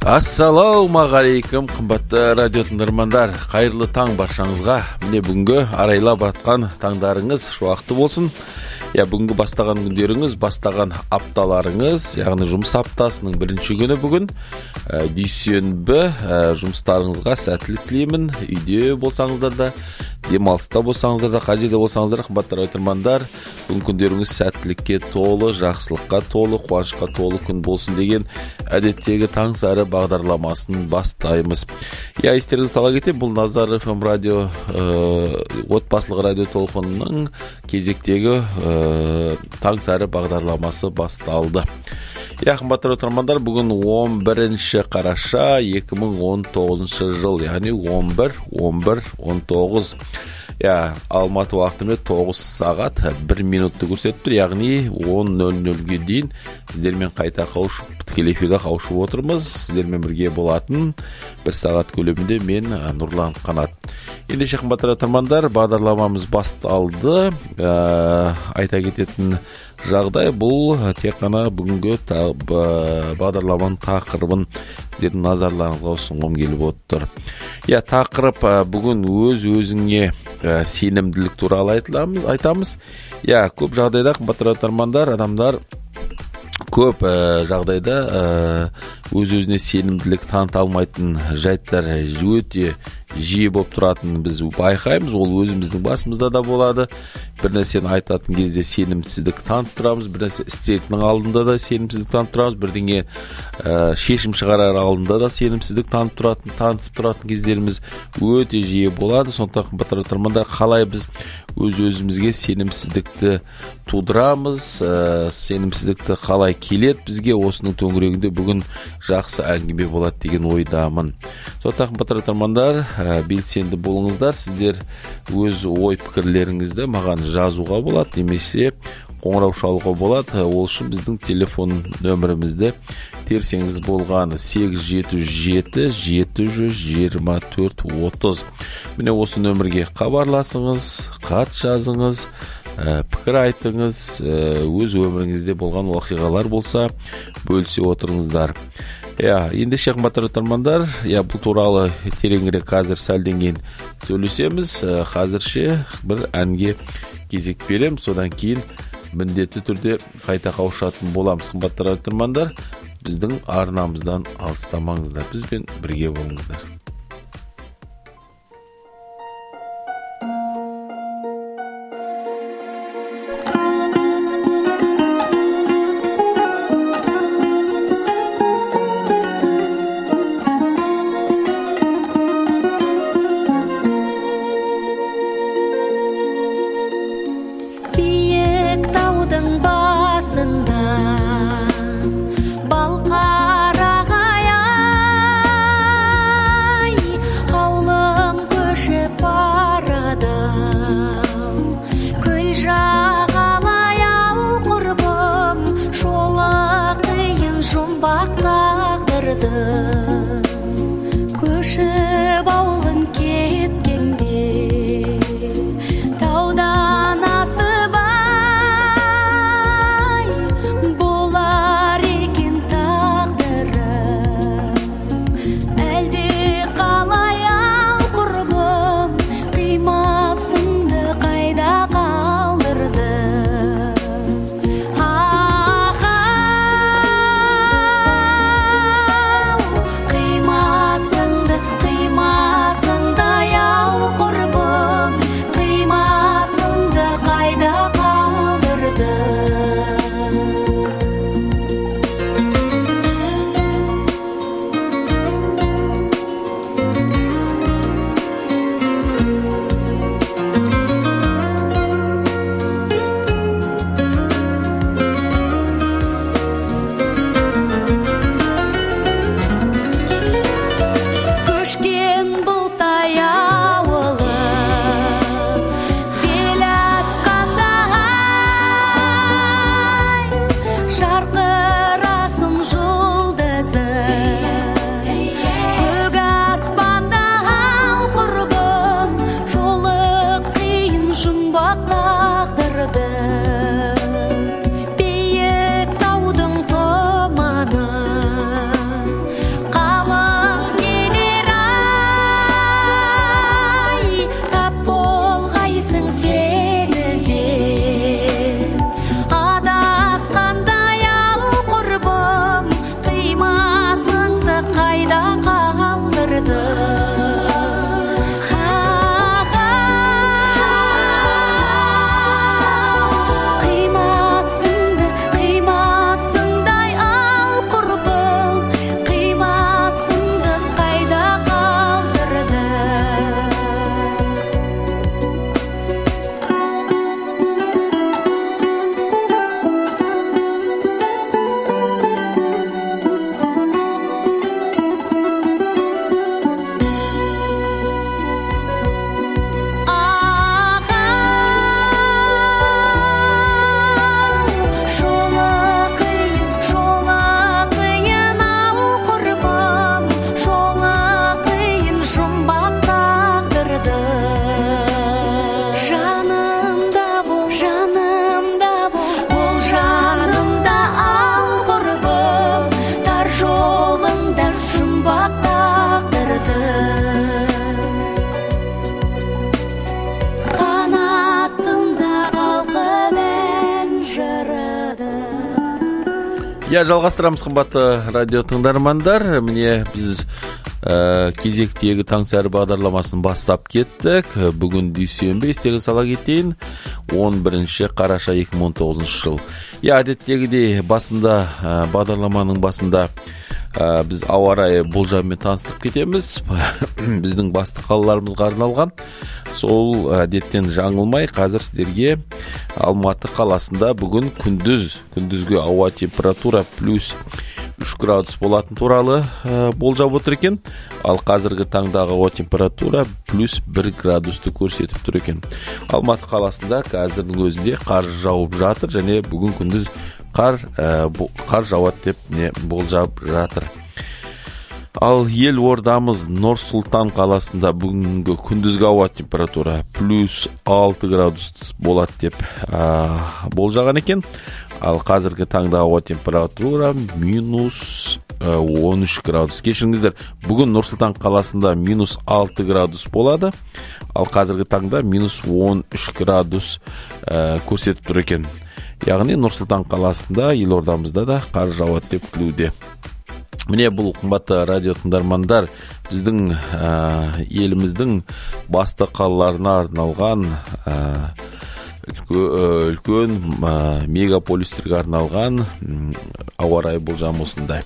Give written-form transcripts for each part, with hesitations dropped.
Ассалаумағалейкум, қымбатты радио тыңдармандар. Қайырлы таң баршаңызға. Міне бүгінгі арайлап атқан таңдарыңыз шуақты болсын. Бүгінгі бастаған күндеріңіз, бастаған апталарыңыз, яғни жұмыс аптасының бірінші күні бүгін. Дүйсенбі, жұмыстарыңызға сәттілік тілеймін. Үйде болсаңыздар да, демалыста болсаңыздар да, қай жерде болсаңыздар, қымбатты радио тыңдармандар, бүгін күндеріңіз сәттілікке толы, жақсылыққа толы, қуанышқа толы күн болсын деген әдеттегі таң сары бағдарламасын бастаймыз. Естеріңізге сала кетейін, бұл Назар FM радио отбасылық радио толқынының кезектегі таң сары бағдарламасы басталды. Қымбатты радио бүгін 11 қараша 2019 жыл, яғни 11-19. Алматы уақытымен 9 сағат 1 минутты көрсетіп тұр, яғни 10:00-ге дейін сіздермен қайта тікелей эфирде қауышып отырмыз. Сіздермен бірге болатын 1 сағат көлемінде мен Нұрлан Қанат. Ендеше қымбатты радио бағдарламамыз басталды. Айта кететін жағдай бұл тек қана бүгінгі бағдарламаның тақырыбын сіздердің назарларыңызға ұсынғым келіп отыр. Тақырып бүгін өз-өзіңе сенімділік туралы айтамыз. Көп жағдайда қымбатты радио адамдар көп жағдайда өз-өзіне сенімділік таныта алмайтын жайттар өте жиі болып тұратын біз байқаймыз. Ол өзіміздің басымызда да болады. Бір нәрсені айтатын кезде сенімсіздік танытып тұрамыз, бір нәрсе істейтінің алдында да сенімсіздік танытып тұрамыз, бірдеңе шешім шығарар алдында да сенімсіздік танытып тұратын кездеріміз өте жиі болады. Сондықтан қымбатты тыңдармандар, қалай біз өз-өзімізге сенімсіздікті тудырамыз, сенімсіздікті қалай келеді бізге, осының төңірегінде бүгін жақсы әңгіме болады деген ойдамын. Сондықтан қымбатты тыңдармандар, белсенді болыңыздар. Сіздер өз ой пікірлеріңізді маған жазуға болады, немесе қоңырау шалуға болады. Ол үшін біздің телефон нөмірімізді терсеңіз болғаны 877 724 30. Міне осы нөмірге хабарласыңыз, хат жазыңыз, пікір айтыңыз, өз өміріңізде болған оқиғалар болса бөлісе отырыңыздар. Ендеше қымбатты тыңдармандар, бұл туралы тереңірек қазір сәлден кейін сөйлесеміз. Қазірше бір әнге кезек берем, содан кейін міндетті түрде қайта қауышатын боламыз. Қымбатты тыңдармандар, біздің арнамыздан алыстамаңыздар, бізбен бірге болыңыздар. Жалғастырамыз қымбатты радио тыңдармандар. Міне біз кезектегі Таңсәрі бағдарламасын бастап кеттік. Бүгін дүйсенбі, естеріңізге сала кетейін, 11 қараша 2019 жыл. Әдеттегідей басында, бағдарламаның басында біз ауа райы болжамымен таныстырып кетеміз. Біздің басты қалаларымызға арналған. Сол әдеттен жаңылмай, қазір сіздерге Алматы қаласында бүгін күндізгі ауа температура плюс 3 градус болатын туралы болжап отыр екен. Ал қазіргі таңдағы ауа температура плюс 1 градусты көрсетіп тұр екен. Алматы қаласында қазірдің өзінде қар жауып жатыр, және бүгін күндіз қар жауады деп болжап жатыр. Ал ел ордамыз Нұр Сұлтан қаласында бүгінгі күндізгі ауа температура плюс 6 градус болады деп болжаған екен. Ал қазіргі таңда ауа температура минус 13 градус. Кешіріңіздер, бүгін Нұр Сұлтан қаласында минус 6 градус болады. Ал қазіргі таңда минус 13 градус көрсетіп тұр екен. Яғни Нұр Сұлтан қаласында, елордамызда да қар жауады деп күтілуде. Міне бұл қымбатты радио тыңдармандар, біздің еліміздің басты қалаларына арналған үлкен мегаполистерге арналған ауа райы болжамы осындай.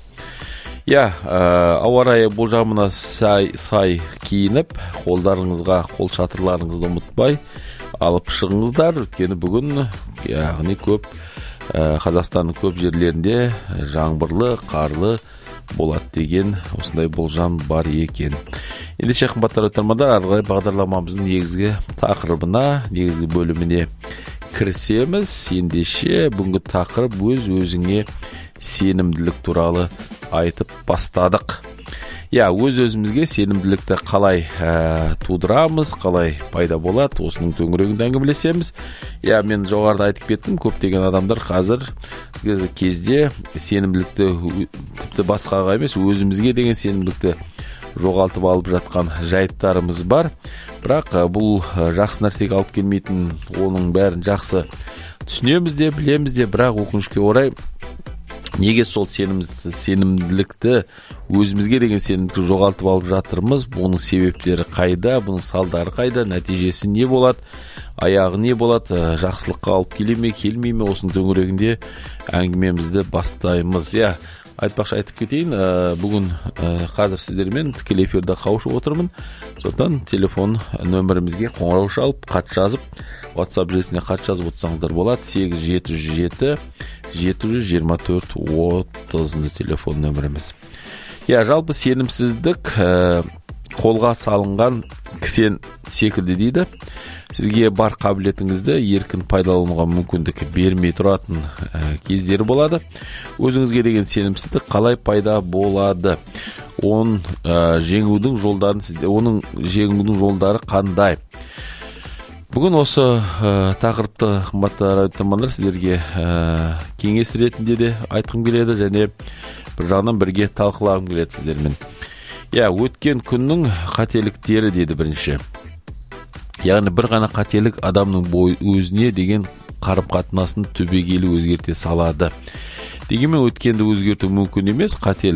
Ауа райы болжамына сай киініп, қолдарыңызға қол шатырларыңызды ұмытпай алып шығыңыздар. Өйткені бүгін яғни Қазақстанның көп жерлерінде жаңбырлы, қарлы болады деген осындай болжам бар екен. Ендеше қымбатты тыңдармандар, ары қарай бағдарламамыздың негізгі тақырыбына, негізгі бөліміне кірісеміз. Ендеше бүгінгі тақырып өз-өзіңе сенімділік туралы айтып бастадық. Өз-өзімізге сенімділікті қалай тудырамыз, қалай пайда болады, осының төңірегінде әңгімелесеміз. Мен жоғарыда айтып кеттім, көптеген адамдар қазір кезде сенімділікті тіпті басқаға емес, өзімізге деген сенімділікті жоғалтып алып жатқан жайттарымыз бар. Бірақ бұл жақсы нәрсеге алып келмейтін, оның бәрін жақсы түсінеміз де, білеміз де, бірақ өкінішке орай неге сол сенімділікті, өзімізге деген сенімділікті жоғалтып алып жатырмыз? Бұның себептері қайда, бұның салдары қайда, нәтижесі не болады, аяғы не болады, жақсылыққа алып келе ме, келмей ме, осының төңірегінде әңгімемізді бастаймыз. Айтпақшы айтып кетейін, бүгін қазір сіздермен тікелей эфирде қауышып отырмын. Сондықтан телефон нөмірімізге қоңырау шалып, хат жазып, WhatsApp желісіне хат жазып отырсаңыздар болады. 8707 724 30 телефон нөміріміз. Жалпы сенімсіздік қолға салынған кісен секілді дейді. Сізге бар қабілетіңізді еркін пайдалануға мүмкіндік бермей тұратын кездері болады. Өзіңізге деген сенімсіздік қалай пайда болады? Оның жеңудің жолдары қандай? Бүгін осы тақырыпты қымбатты радиотыңдармандар сіздерге кеңес ретінде де айтқым келеді, және бір жағынан бірге талқылағым келеді сіздермен. Өткен күннің қателіктері дейді бірінші. Яғни бір ғана қателік адамның өзіне деген қарым-қатынасын түбегейлі өзгерте салады. Дегенмен өткенді өзгерту мүмкін емес.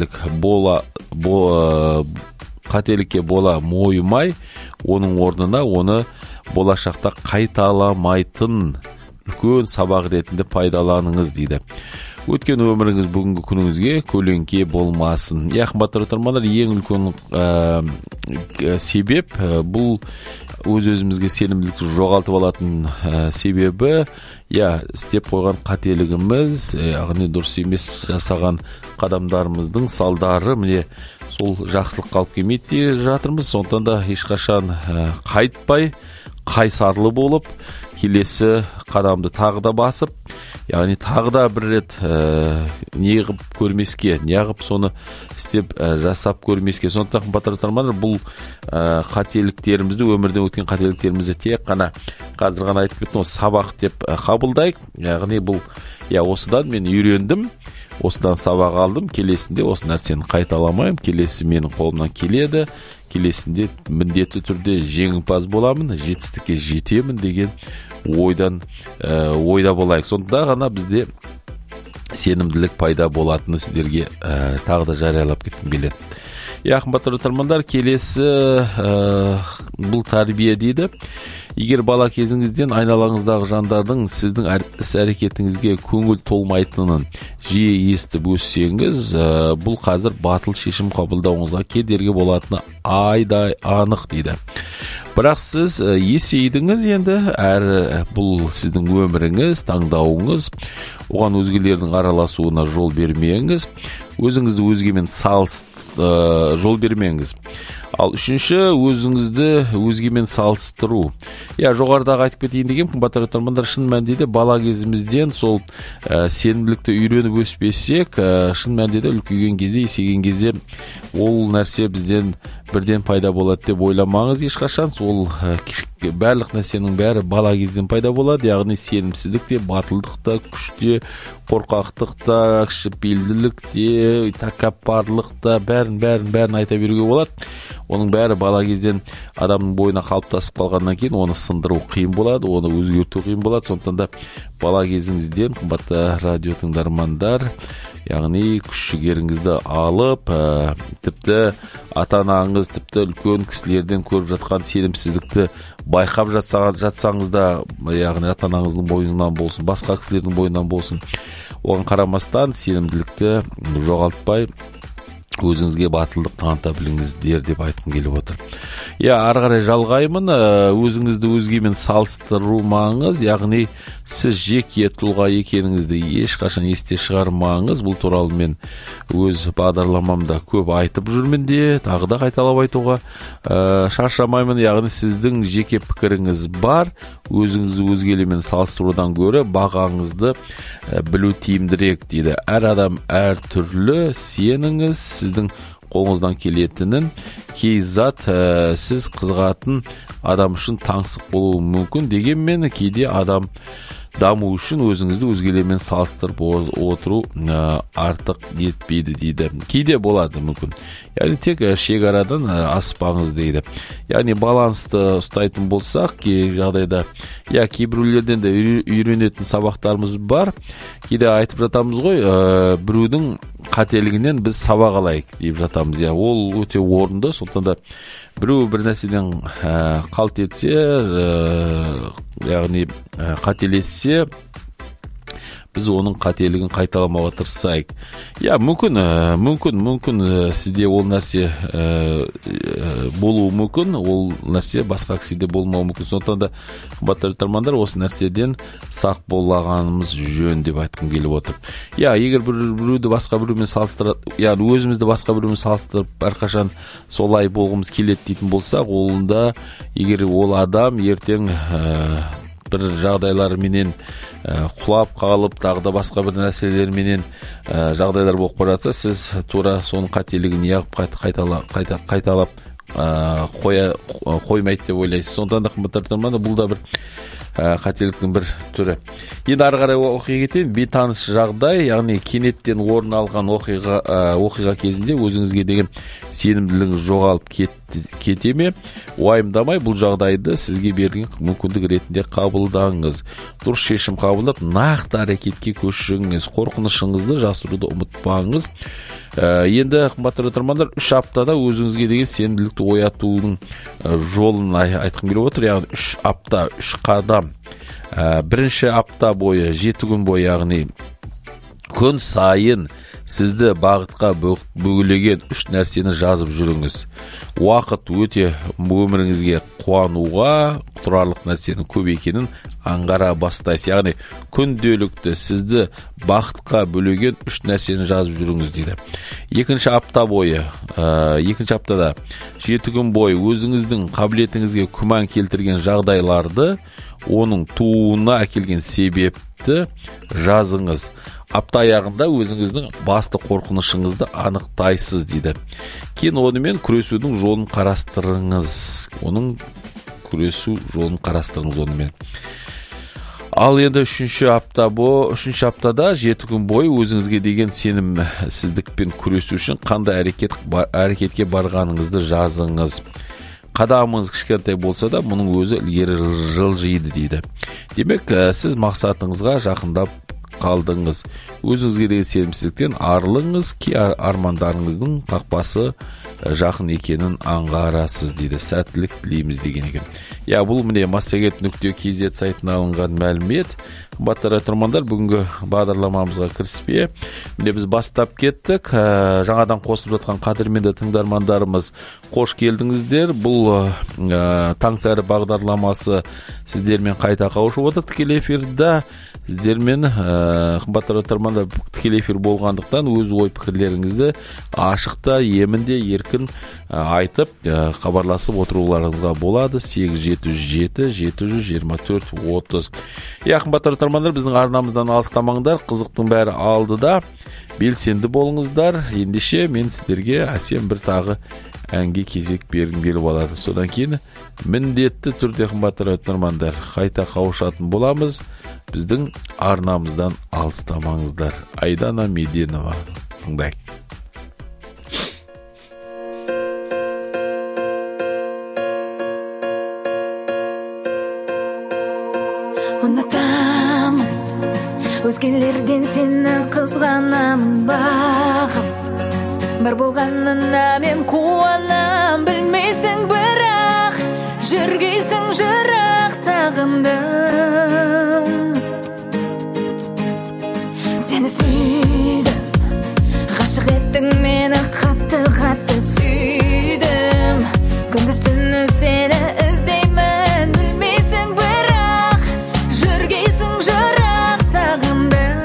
Қателікке бола мойымай, оның орнына оны болашақта қайталамайтын үлкен сабақ ретінде пайдаланыңыз дейді. Өткен өміріңіз бүгінгі күніңізге көлеңке болмасын. Қымбатты тыңдармандар, ең үлкен себеп бұл өз-өзімізге сенімділікті жоғалтып алатын себебі, істеп қойған қателігіміз, яғни дұрыс емес жасаған қадамдарымыздың салдары, міне сол жақсылыққа алып келмейді жатырмыз. Сондықтан да ешқашан қайтпай, қайсарлы болып, келесі қадамды тағы да басып, яғни тағы да бір рет неғып көрмеске, неғып соны істеп жасап көрмеске. Сондықтан қымбатты тыңдармандар, бұл қателіктерімізді, өмірден өткен қателіктерімізді тек қана қазір ғана айтып кеттім, сабақ деп қабылдайық. Яғни бұл осыдан мен үйрендім, осыдан сабақ алдым, келесінде осы нәрсені қайталамаймын, келесі менің қолымнан келеді, келесінде міндетті түрде жеңімпаз боламын, жетістікке жетемін деген ойда болайық. Сонда ғана бізде сенімділік пайда болатыны сіздерге тағы да жариялап кеткім келеді. Қымбатты тыңдармандар, келесі бұл тәрбие дейді. Егер бала кезіңізден айналаңыздағы жандардың сіздің іс-әрекетіңізге көңіл толмайтынын жиі естіп өссеңіз, бұл қазір батыл шешім қабылдауыңызға кедергі болатыны айдай анық дейді. Бірақ сіз есейдіңіз енді, әрі бұл сіздің өміріңіз, таңдауыңыз, оған өзгелердің араласуына жол бермеңіз, өзіңізді өзгемен жол бермеңіз. Ал үшінші, өзіңізді өзгемен салыстыру. Жоғарыдағы айтып кетейін деген, қымбатты тыңдармандар, шын мәнінде бала кезімізден сол сенімділікті үйреніп өспесек, шын мәнінде үлкейген кезде, есейген кезде ол нәрсе бізден бірден пайда болады деп ойламаңыз ешқашан. Ол барлық нәрсенің бәрі бала кезден пайда болады, яғни сенімсіздік те, батылдық та, күш те, қорқақтық та, кішіпейілділік те, тәкаппарлық та, бәрін айта беруге болады. Оның бәрі бала кезден адамның бойына қалыптасып қалғаннан кейін оны сындыру қиын болады, оны өзгерту қиын болады. Сондықтан да бала кезіңізден, қымбатты радио тыңдармандар, яғни күш-жігеріңізді алып, тіпті ата-анаңыз, тіпті үлкен кісілерден көріп жатқан сенімсіздікті байқап жатсаңыз да, яғни ата-анаңыздың бойынан болсын, басқа кісілердің бойынан болсын, оған қарамастан сенімділікті жоғалтпай өзіңізге батылдық таныта біліңіздер деп айтқым келіп отыр. Ары қарай жалғаймын, өзіңізді өзгемен салыстырмаңыз, яғни сіз жеке тұлға екеніңізді ешқашан есте шығармаңыз. Бұл туралы мен өз бағдарламамда көп айтып жүрмін де, тағы да қайталап айтуға шаршамаймын. Яғни сіздің жеке пікіріңіз бар, өзіңізді өзгелермен салыстырудан гөрі бағаңызды білу тиімдірек дейді. Әр адам әр түрлі, сеніңіз, сіздің қолыңыздан келетінін, кей зат сіз қызығатын адам үшін таңсық болуы мүмкін, дегенмен кейде адам даму үшін өзіңізді өзгелермен салыстырып отыру артық етпейді дейді. Кейде болады мүмкін. Яғни тек шекарадан аспаңыз дейді. Яғни балансты ұстайтын болсақ, кей жағдайда, кейбіреулерден де үйренетін сабақтарымыз бар. Кейде айтып жатамыз ғой, біреудің қателігінен біз сабақ алайық деп жатамыз. Ол өте орынды. Сондықтан да біреу бір нәрседен қалт етсе, яғни қателессе, біз оның қателігін қайталамауға тырысайық. Мүмкін сізде ол нәрсе болуы мүмкін, ол нәрсе басқа кісіде болмауы мүмкін. Сондықтан да, қымбатты тыңдармандар, осы нәрседен сақ болғанымыз жөн деп айтқым келіп отыр. Егер біреуді басқа біреумен салыстырып, өзімізді басқа біреумен салыстырып, әрқашан солай болғымыз келеді дейтін болсақ, онда егер ол адам ертең бір жағдайларменен құлап қалып, тағы да басқа бір нәрселерменен жағдайлар болып бара жатса, сіз тура соның қателігін қайталап қоймайды деп ойлайсыз. Сондықтан да, қымбатты тыңдармандар, бұл да бір қателіктің бір түрі. Енді ары қарай оқиға кетейін. Бейтаныс жағдай, яғни кенеттен орын алған оқиға кезінде өзіңізге деген сенімділігіңіз жоғалып кете ме? Уайымдамай, бұл жағдайды сізге берілген мүмкіндік ретінде қабылдаңыз. Дұрыс шешім қабылдап, нақты әрекетке көшіңіз. Қорқынышыңызды жасыруды ұмытпаңыз. Енді, қымбатты тыңдармандар, 3 аптада өзіңізге деген сенімділікті оятудың жолын айтқым келіп отыр. Яғни 3 апта, 3 қадам. Бірінші апта бойы, 7 күн бойы, яғни күн сайын сізді бағытқа бөгелеген 3 нәрсені жазып жүріңіз. Уақыт өте өміріңізге қуануға тұрарлық нәрсенің көп екенін аңғара бастайсыз. Яғни күнделікті сізді бақытқа бөлеген 3 нәрсені жазып жүріңіз дейді. Екінші аптада 7 күн бойы өзіңіздің қабілетіңізге күмән келтірген жағдайларды, оның тууына әкелген себепті жазыңыз. Апта аяғында өзіңіздің басты қорқынышыңызды анықтайсыз дейді. Кейін онымен күресудің жолын қарастырыңыз. Онымен. Ал енді 3 аптада 7 күн бойы өзіңізге деген сенімсіздікпен күресу үшін қандай әрекетке барғаныңызды жазыңыз. Қадамыңыз кішкентай болса да, мұның өзі ілгері жылжиды дейді. Демек, сіз мақсатыңызға жақындап қалдыңыз. Өзіңізге деген сенімсіздіктен арылыңыз, ки армандарыңыздың қақпасы жақын екенін аңғарасыз дейді. Сәттілік тілейміз деген екен. Бұл міне massagет.kz сайтына алынған мәлімет. Қымбатты тыңдармандар, бүгінгі бағдарламамызға кіріспе. Міне біз бастап кеттік. Жаңадан қосылып жатқан қадірменді тыңдармандарымыз, қош келдіңіздер. Бұл таңсәрі бағдарламасы сіздермен қайта қауышып отыр. Тікелей эфирде сіздермен қымбатты тыңдармандар, тікелей эфир болғандықтан өз ой пікірлеріңізді ашықта, емінде, еркін айтып хабарласып отыруларыңызға болады. 877 724 30. Қымбатты тыңдармандар, біздің арнамыздан алыстамаңдар. Қызықтың бәрі алдыда. Белсенді болыңыздар. Ендеше мен сіздерге әсем бір тағы әнге кезек бергім келіп алады. Содан кейін міндетті түрде қымбатты тыңдармандар қайта қауышатын боламыз. Біздің арнамыздан алыстамаңыздар. Айдана Меденова. Тыңдайық. Ұнатамын өзгелерден сені қызғанамын бағым. Бар болғанына мен қуанам, білмейсің бірақ жүргейсің жырақ сағындым. Сені сүйдім, ғашық еттің мені, қатты сүйдім. Күндіз түні сені іздеймін, білмейсің бірақ жүргейсің жырақ сағындым.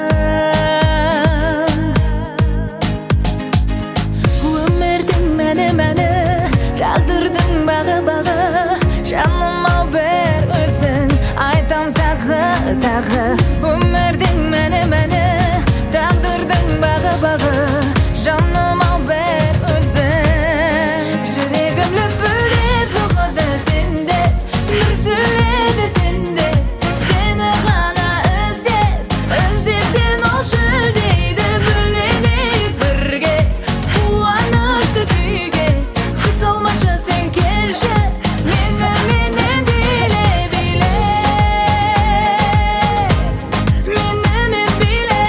Өмірдің мәні, тағдырдың бағы, жаным ау бір өзің, айтам тағы. Өмірдің мәні, тағдырдың бағы, жаным ау бір өзің. Жүрегім лүпілдеп соғады сенде, мүрсіледі сенде. Сені ғана іздесен ол жүлдейді. Бөленейік бірге қуанышты күйге, қысылмашы сен келші менімен биле. Менімен биле.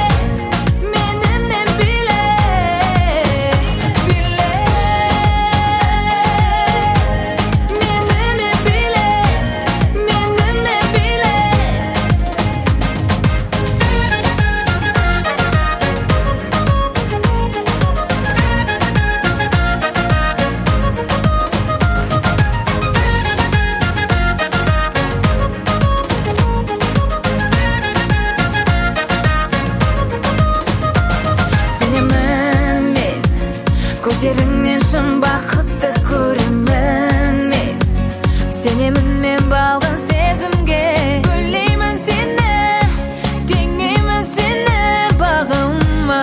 Сенемін мен, көздеріңнен шын бақытты көремін мен. Сенемін мен балғын сезімге, бөлеймін сені, теңеймін сені бағыма.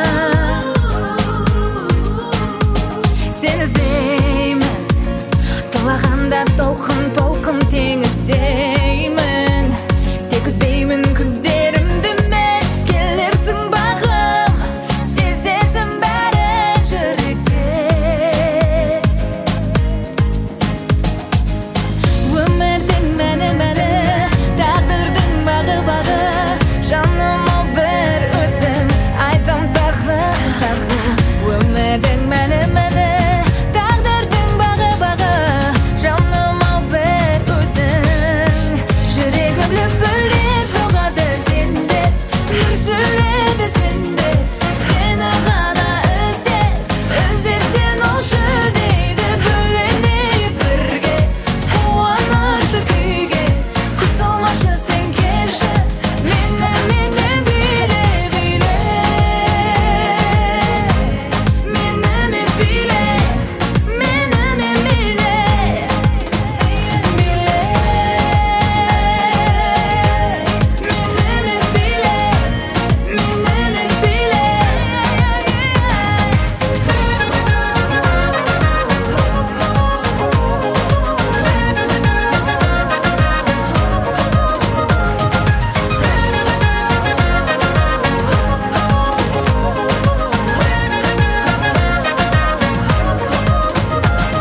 Сені іздеймін, тулағанда толқын теңізеймін. Тек үзбеймін күндерімді мен, келерсің бағым, сезесің бәрін жүректе. Өмірдің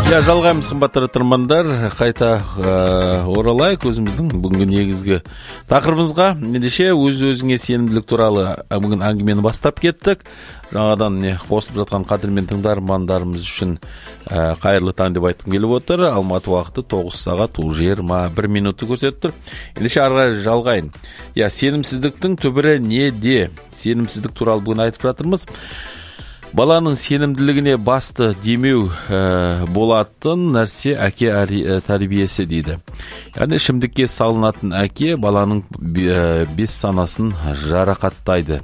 Жалғаймыз қымбатты тыңдармандар, қайта оралайық өзіміздің бүгінгі негізгі тақырыбымызға. Ендеше өз-өзіңе сенімділік туралы бүгін әңгімені бастап кеттік. Жаңадан қосылып жатқан қадірмен тыңдармандарымыз үшін қайырлы таң деп айтқым келіп отыр. Алматы уақыты 9 сағат 21 минутты көрсетіп тұр. Ендеше ары жалғайын. Сенімсіздіктің түбірі неде? Сенімсіздік туралы бүгін айтып жатырмыз. Баланың сенімділігіне басты демеу болатын нәрсе әке тәрбиесі дейді. Яғни ішімдікке салынатын әке баланың бес санасын жарақаттайды.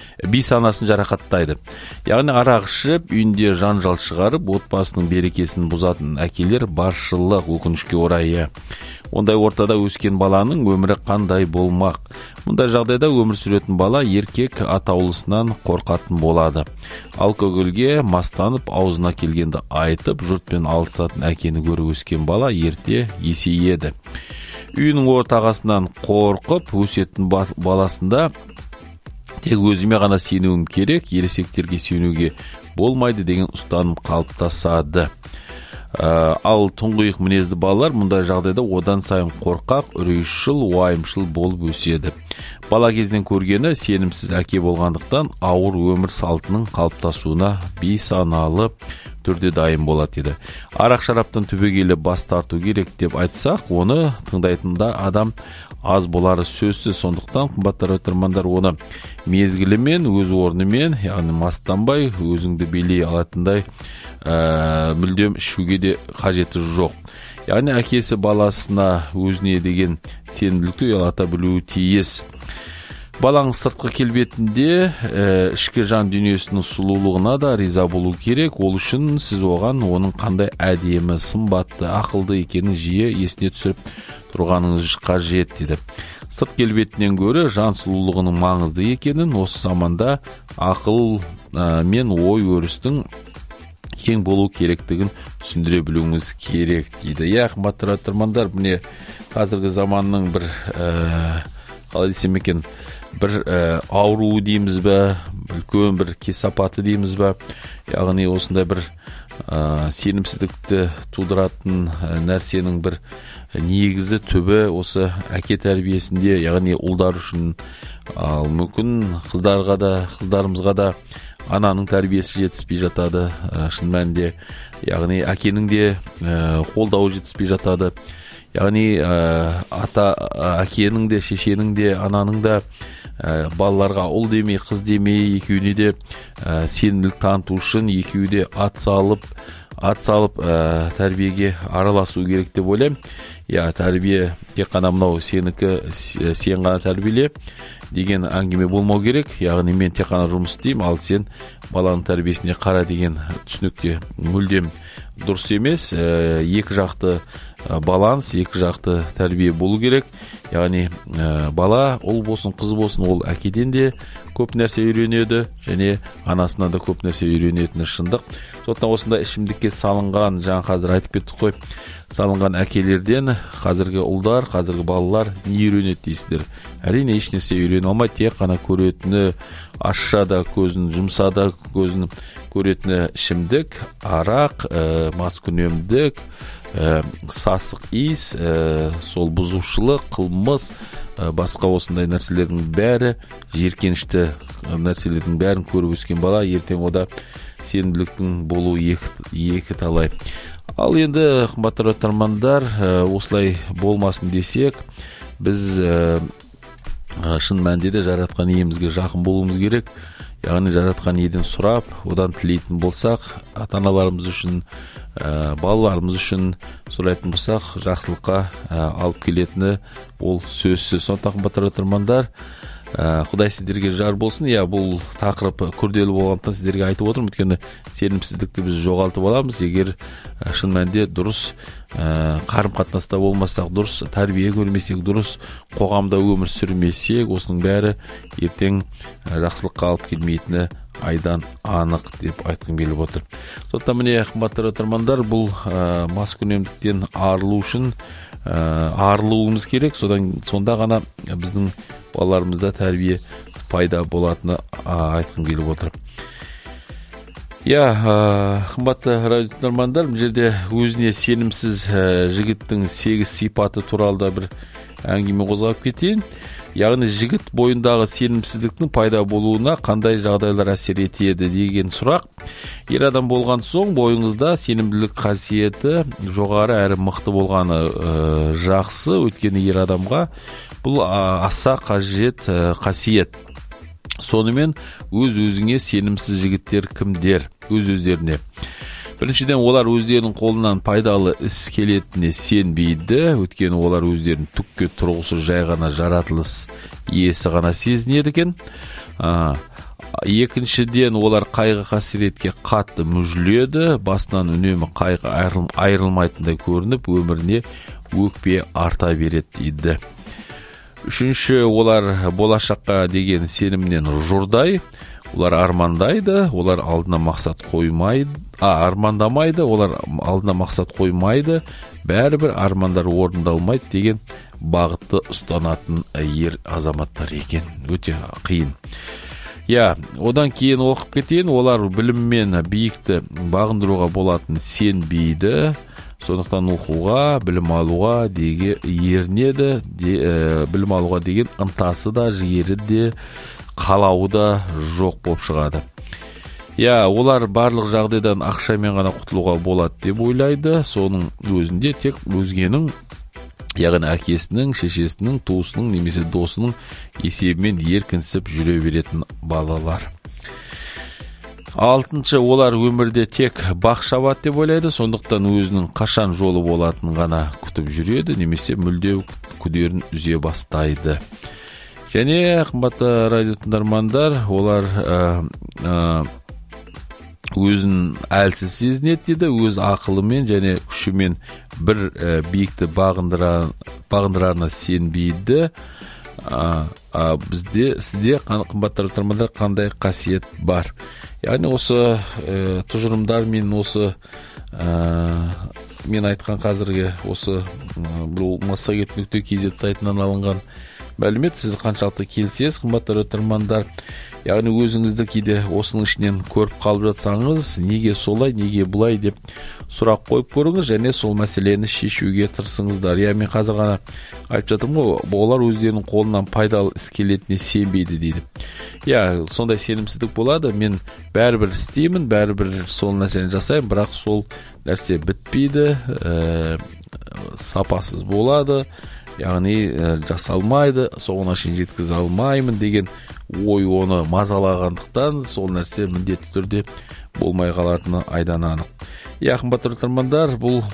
Яғни арақ ішіп, үйінде жанжал шығарып, отбасының берекесін бұзатын әкелер баршылық, өкінішке орай. Ондай ортада өскен баланың өмірі қандай болмақ? Мұндай жағдайда өмір сүретін бала еркек атаулысынан қорқатын болады. Алкогольге мастанып, аузына келгенді айтып, жұртпен алысатын әкені көріп өскен бала ерте есейеді. Үйінің ортағасынан қорқып өсетін баласында тек өзіме ғана сенуім керек, ересектерге сенуге болмайды деген ұстаным қалыптасады. Ал тұңғиық мінезді балалар мұндай жағдайда одан сайын қорқақ, үрейшіл, уайымшыл болып өседі. Бала кезінен көргені сенімсіз әке болғандықтан ауыр өмір салтының қалыптасуына бейсаналы түрде дайын болады еді. Арақ шараптан түбегейлі бас тарту керек деп айтсақ, оны тыңдайтында адам аз болары сөзсіз. Сондықтан қымбатты тыңдармандар, оны мезгілімен, өз орнымен, яғни мастанбай, өзіңді билей алатындай мүлдем ішуге де қажеті жоқ. Яғни әкесі баласына өзіне деген сенімділікті ұялата білуі тиіс. Балаңыз сыртқы келбетінде ішкі жан дүниесінің сұлулығына да риза болу керек. Ол үшін сіз оған оның қандай әдемі, сымбатты, ақылды екенін жиі есіне түсіріп тұрғаныңыз қажет дейді. Сырт келбетінен гөрі жан сұлулығының маңызды екенін, осы заманда ақыл мен ой өрістің кең болу керектігін түсіндіре білуіңіз керек дейді. Қымбатты тыңдармандар, міне қазіргі заманның бір қалай десем екен, бір ауруы дейміз бе, үлкен бір кесапаты дейміз бе, яғни осындай бір сенімсіздікті тудыратын нәрсенің бір негізі түбі осы әке тәрбиесінде, яғни ұлдар үшін, ал мүмкін қыздарымызға да ананың тәрбиесі жетіспей жатады, шын мәнінде, яғни әкенің де қолдауы жетіспей жатады. Яғни әкенің де, шешенің де, ананың да балаларға ұл демей, қыз демей, екеуіне де сенімділік таныту үшін екеуі де ат салып тәрбиеге араласу керек деп ойлаймын. Тәрбие тек қана мынау сенікі, сен ғана тәрбиеле деген әңгіме болмау керек. Яғни мен тек қана жұмыс істеймін, ал сен баланың тәрбиесіне қара деген түсінікте мүлдем дұрыс емес. Екі жақты баланс, екі жақты тәрбие болу керек. Яғни бала, ұл болсын, қыз болсын, ол әкеден де көп нәрсе үйренеді, және анасынан да көп нәрсе үйренетіні шындық. Сондықтан осындай ішімдікке салынған, жаңа қазір айтып кеттік қой, салынған әкелерден қазіргі ұлдар, қазіргі балалар не үйренеді дейсіздер? Әрине еш нәрсе үйрене алмайды, тек қана көретіні, ашса да көзін, жұмса да көзін көретіні ішімдік, арақ, маскүнемдік, сасық иіс, сол бұзушылық, қылмыс, басқа осындай нәрселердің бәрі, жиіркенішті нәрселердің бәрін көріп өскен бала ертең ода сенімділіктің болу екі талай. Ал енді қымбатты тыңдармандар, осылай болмасын десек, біз шын мәнінде де жаратқан иемізге жақын болуымыз керек. Яғни жаратқан иеден сұрап, одан тілейтін болсақ, ата-аналарымыз үшін, балаларымыз үшін сұрайтын болсақ, жақсылыққа алып келетіні ол сөзсіз. Сондықтан қымбатты тыңдармандар, Құдай сіздерге жар болсын. Бұл тақырып күрделі болғандықтан сіздерге айтып отырмын, өйткені сенімсіздікті біз жоғалтып аламыз, егер шын мәнінде дұрыс қарым-қатынаста болмасақ, дұрыс тәрбие көрмесек, дұрыс қоғамда өмір сүрмесек, осының бәрі ертең жақсылыққа алып келмейтіні айдан анық деп айтқым келіп отыр. Сондықтан міне қымбатты тыңдармандар, бұл маскүнемдіктен арылу үшін арылуымыз керек. Сонда ғана біздің балаларымызда тәрбие пайда болатыны айтқым келіп отыр. Қымбатты радио тыңдармандар, бұл жерде өзіне сенімсіз жігіттің 8 сипаты туралы да бір әңгіме қозғап кетейін. Яғни жігіт бойындағы сенімсіздіктің пайда болуына қандай жағдайлар әсер етеді деген сұрақ. Ер адам болған соң бойыңызда сенімділік қасиеті жоғары әрі мықты болғаны жақсы, өйткені ер адамға бұл аса қажет қасиет. Сонымен өз-өзіңе сенімсіз жігіттер кімдер? Өз-өздеріне. Біріншіден, олар өздерінің қолынан пайдалы іс келетініне сенбейді, өйткені олар өздерінің түкке тұрғысыз жай ғана жаратылыс иесі ғана сезінеді екен. Екіншіден, олар қайғы қасіретке қатты мүжіледі, басынан үнемі қайғы айырылмайтындай көрініп, өміріне өкпе арта береді дейді. Үшінші, олар болашаққа деген сенімнен жұрдай. Олар армандайды, олар алдына мақсат армандамайды, олар алдына мақсат қоймайды, бәрібір армандар орындалмайды деген бағытты ұстанатын ер азаматтар екен. Өте қиын. Одан кейін оқып кетейін, олар білім мен биікті бағындыруға болатын сенбейді. Сондықтан оқуға, білім алуға ерінеді, білім алуға деген ынтасы да, жігері де, қалауы да жоқ болып шығады. Олар барлық жағдайдан ақшамен ғана құтылуға болады деп ойлайды. Соның өзінде тек өзгенің, яғни әкесінің, шешесінің, туысының немесе досының есебімен еркінсіп жүре беретін балалар. Алтыншы, олар өмірде тек бақ шабады деп ойлайды, сондықтан өзінің қашан жолы болатынын ғана күтіп жүреді, немесе мүлде күдерін үзе бастайды. Және қымбатты радио тыңдармандар, олар өзін әлсіз сезінеді дейді, өз ақылымен және күшімен бір биікті бағындырарына сенбейді. Сізде қымбатты тыңдармандар қандай қасиет бар? Яғни осы тұжырымдар мен осы мен айтқан қазіргі осы бұл massagет.kz сайтынан алынған мәлімет, сіз қаншалықты келісесіз, қымбатты тыңдармандар? Яғни өзіңізді кейде осының ішінен көріп қалып жатсаңыз, неге солай, неге бұлай деп сұрақ қойып көріңіз, және сол мәселені шешуге тырысыңыздар. Мен қазір ғана айтып жатырмын ғой, олар өздерінің қолынан пайдалы іс келетініне сенбейді дейді. Сондай сенімсіздік болады. Мен бәрібір істеймін, бәрібір сол нәрсені жасаймын, бірақ сол нәрсе бітпейді, сапасыз болады. Яғни жасалмайды, соңына шейін жеткізе алмаймын деген ой оны мазалағандықтан сол нәрсе міндетті түрде болмай қалатыны айдан анық. Қымбатты тыңдармандар, бұл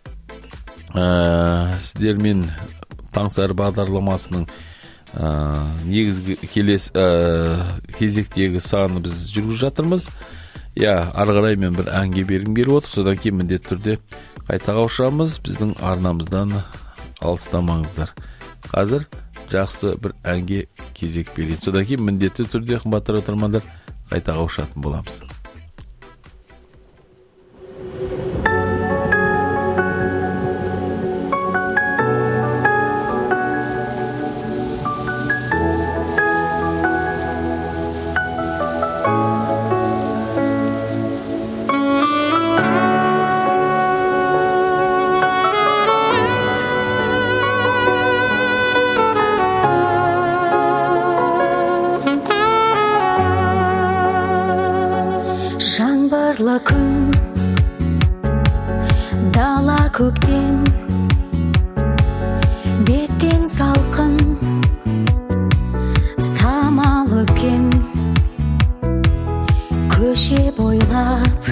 сіздермен Таңсәрі бағдарламасының негізгі кезектегі саны біз жүргізіп жатырмыз. Ары қарай мен бір әнге бергім келіп отыр, содан кейін міндетті түрде қайта қауышамыз. Біздің арнамыздан алыстамаңыздар. Қазір жақсы бір әнге кезек берейін. Содан кейін міндетті түрде қымбатты тыңдармандар қайта қауышатын боламыз. Күн, дала көктем, беттен салқын, самал өпкен, көше бойлап,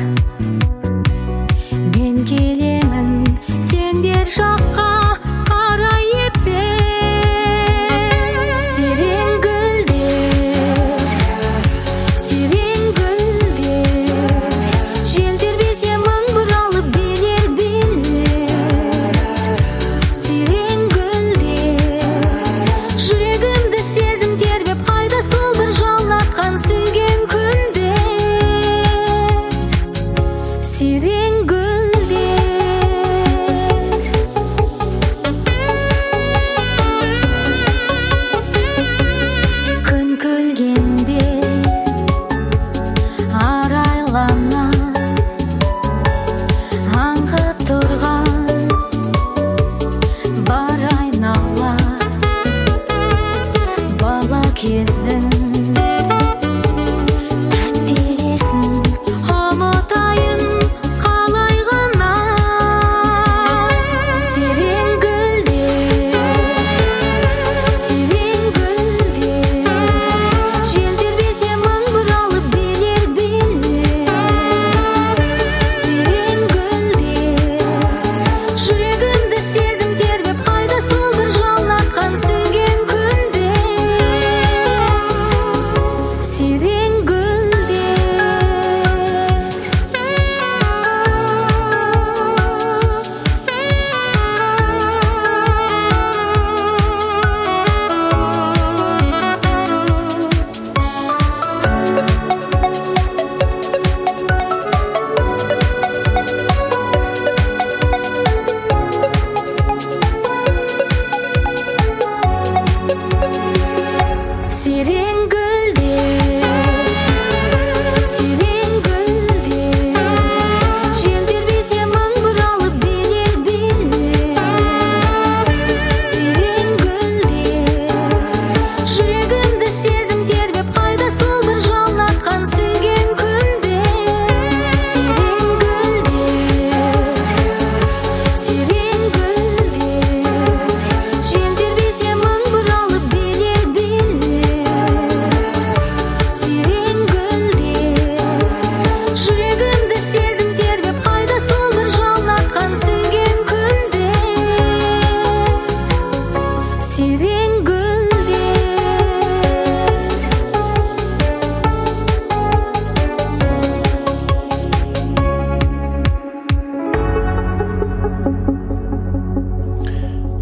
мен келемін, сендер жаққа қарай еппен.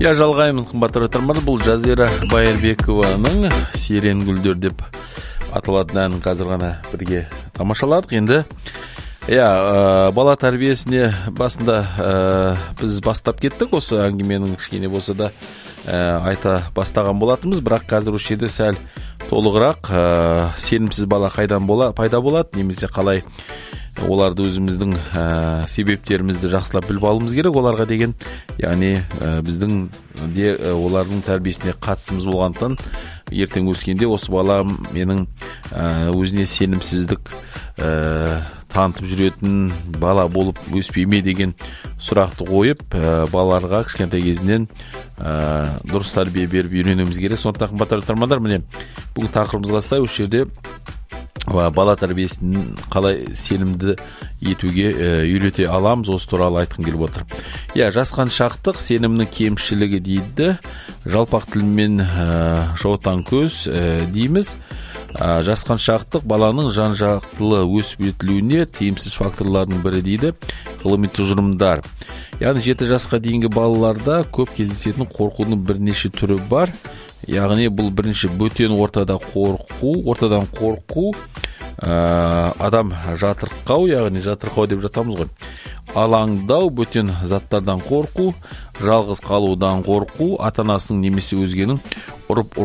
Жалғаймын қымбатты тыңдармандар, бұл Жазира Байырбекованың «Серен гүлдер» деп аталатын әнін қазір ғана бірге тамашаладық. Енді бала тәрбиесіне басында біз бастап кеттік, осы әңгіменің кішкене болса да айта бастаған болатынбыз, бірақ қазір осы жерде сәл толығырақ сенімсіз бала қайдан пайда болады, немесе қалай оларды өзіміздің себептерімізді жақсылап біліп алуымыз керек, оларға деген, яғни біздің де олардың тәрбиесіне қатысымыз болғандықтан ертең өскенде осы бала менің өзіне сенімсіздік танытып жүретін бала болып өспей ме деген сұрақты қойып, балаларға кішкентай кезінен дұрыс тәрбие беріп үйренуіміз керек. Сондықтан қымбатты тыңдармандар, міне бүгін тақырыбымызға сай осы жерде бала тәрбиесін қалай сенімді етуге үйрете аламыз, осы туралы айтқым келіп отыр. Жасқаншақтық сенімнің кемшілігі дейді, жалпақ тілмен жаутаң көз дейміз. Жасқаншақтық баланың жан-жақтылы өсіп жетілуіне тиімсіз факторлардың бірі дейді ғылыми тұжырымдар. Яғни 7 жасқа дейінгі балаларда көп кездесетін қорқудың бірнеше түрі бар. Яғни бұл бірінші бөтен ортадан қорқу, адам жатырқау, яғни жатырқау деп жатамыз ғой. Алаңдау, бөтен заттардан қорқу, жалғыз қалудан қорқу, ата-анасының немесе өзгенің ұрып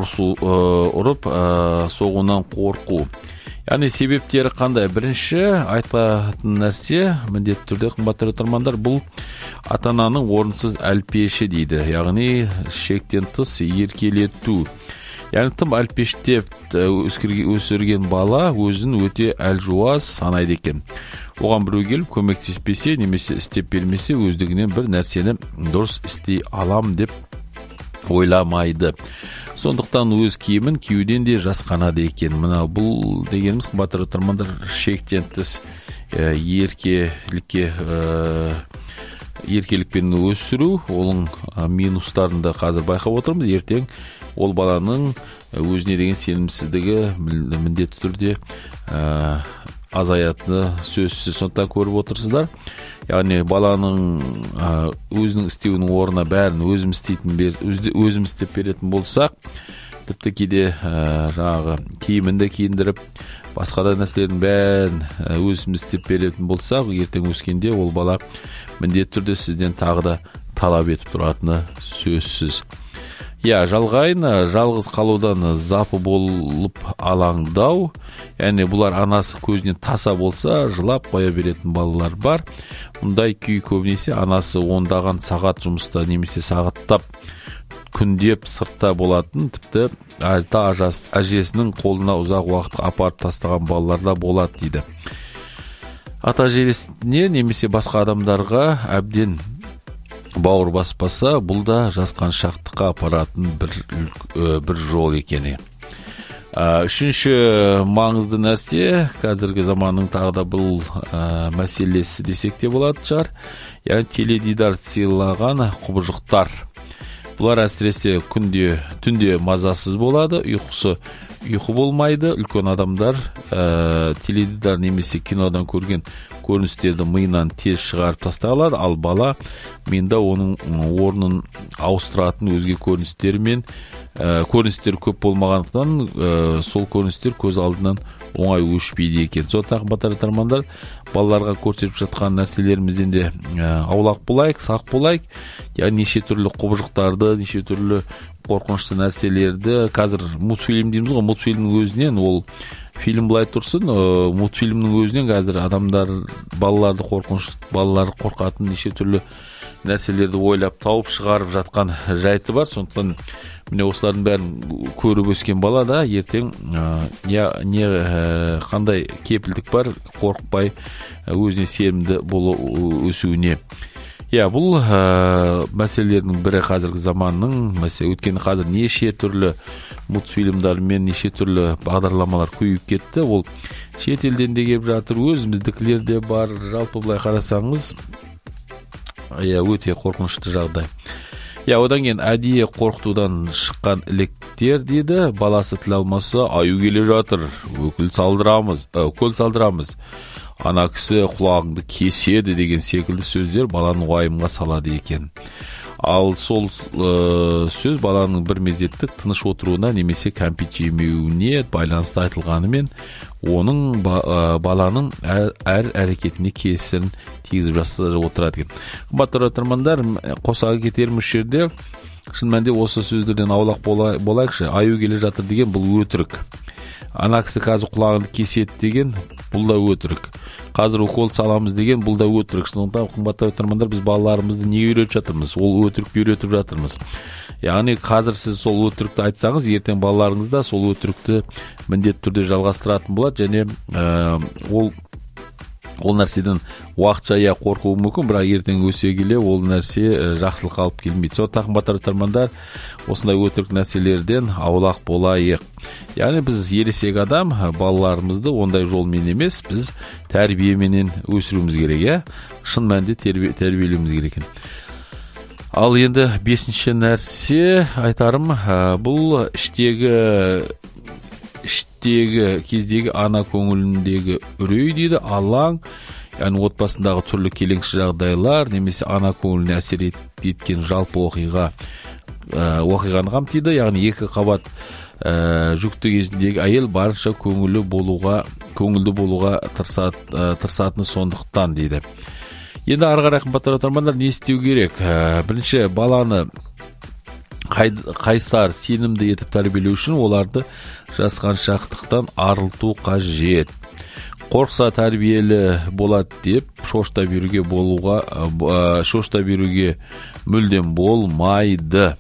соғуынан қорқу. Яғни себептері қандай? Бірінші айтатын нәрсе, міндетті түрде қымбатты тыңдармандар, бұл ата-ананың орынсыз әлпеші дейді. Яғни шектен тыс еркелету. Яғни тым әлпештеп өсірген бала өзін өте әлжуаз санайды екен. Оған біреу келіп көмектеспесе, немесе істеп бермесе, өздігінен бір нәрсені дұрыс істей алам деп ойламайды. Сондықтан өз киімін киюден де жасқанады екен. Мына бұл дегеніміз қымбатты тыңдармандар, шектен тыс еркелікпен өсіру, оның минустарында қазір байқап отырмыз. Ертең ол баланың өзіне деген сенімсіздігі міндетті түрде азаятыны сөзсіз. Сондықтан көріп отырсыздар. Яғни баланың өзінің істеуінің орнына бәрін өзім істеп беретін болсақ, тіпті кейде жаңағы киімінді киіндіріп, басқа да нәрселердің бәрін өзім істеп беретін болсақ, ертең өскенде ол бала міндетті түрде сізден тағы да талап етіп тұратыны сөзсіз. Жалғайын, жалғыз қалудан запы болып алаңдау, яғни бұлар анасы көзінен таса болса жылап қоя беретін балалар бар. Мұндай күй көбінесе анасы ондаған сағат жұмыста немесе сағаттап күндеп сыртта болатын, тіпті әжесінің қолына ұзақ уақыт апарып тастаған балаларда болады дейді. Ата-әжесіне немесе басқа адамдарға әбден бауыр баспаса, бұл да жасқаншақтыққа апаратын бір жол екені. Үшінші маңызды нәрсе, қазіргі заманның тағы да бұл мәселесі десек те болады шығар. Яғни теледидар сыйлаған құбыжықтар. Бұлар әсіресе түнде мазасыз болады, ұйқы болмайды. Үлкен адамдар теледидар немесе кинодан көрген көріністерді миынан тез шығарып тастай алады, ал бала миында оның орнын ауыстыратын өзге көріністер көп болмағандықтан сол көріністер көз алдынан оңай өшпейді екен. Сондықтан қымбатты тыңдармандар, балаларға көрсетіп жатқан нәрселерімізден де аулақ болайық, сақ болайық. Яғни неше түрлі құбыжықтарды, неше түрлі қорқынышты нәрселерді, қазір мультфильм дейміз ғой, мультфильмнің өзінен, ол фильм былай тұрсын, мультфильмнің өзінен қазір балалар қорқатын неше түрлі нәрселерді ойлап тауып шығарып жатқан жайты бар. Сондықтан міне осылардың бәрін көріп өскен бала да ертең қандай кепілдік бар, қорықпай өзіне сенімді өсуіне. Бұл мәселелердің бірі қазіргі заманның мәселе. Өйткені қазір неше түрлі мультфильмдар мен неше түрлі бағдарламалар көбейіп кетті. Ол шет елден де келіп жатыр, өзіміздікілер де бар. Жалпы былай қарасаңыз, өте қорқынышты жағдай. Одан кейін әдейі қорқытудан шыққан іліктер дейді. Баласы тіл алмаса, аю келе жатыр, өкіл салдырамыз. Ана кісі құлағыңды кеседі деген секілді сөздер баланы уайымға салады екен. Ал сол сөз баланың бір мезеттік тыныш отыруына немесе кәмпит жемеуіне байланысты айтылғанымен, оның баланың әр әрекетіне кесірін тигізіп жасап отырады екен. Қымбатты тыңдармандар, қоса кетеріміз жерде шын мәнінде осы сөздерден аулақ болайықшы. Аю келе жатыр деген бұл өтірік. Ана кісі қазір құлағын кеседі деген бұл да өтірік. Қазір укол саламыз деген бұл да өтірік. Сондықтан қымбатты тыңдармандар, біз балаларымызды не үйретіп жатырмыз? Ол өтірікті үйретіп жатырмыз. Яғни қазір сіз сол өтірікті айтсаңыз, ертең балаларыңыз да сол өтірікті міндетті түрде жалғастыратын болады, және ол нәрседен уақытша қорқуы мүмкін, бірақ ертең өсе келе ол нәрсе жақсылық алып келмейді. Сондықтан қымбатты тыңдармандар, осындай өтірік нәрселерден аулақ болайық. Яғни біз ересек адам балаларымызды ондай жолмен емес, біз тәрбиеменен өсіруіміз керек, шын мәнінде тәрбиелеуіміз керек. Ал енді 5-ші нәрсе айтарым, бұл іштегі кездегі ана көңіліндегі үрей дейді, алаң, яғни отбасындағы түрлі келеңсіз жағдайлар немесе ана көңіліне әсер еткен жалпы оқиғаны қамтиды. Яғни екі қабат жүкті кезіндегі әйел барынша көңілді болуға тырысатыны сондықтан дейді. Енді ары қарай қымбатты тыңдармандар, не істеу керек? Бірінші, баланы қайсар, сенімді етіп тәрбиелеу үшін оларды жасқаншақтықтан арылту қажет. Қорқса тәрбиелі болады деп шошта беруге мүлдем болмайды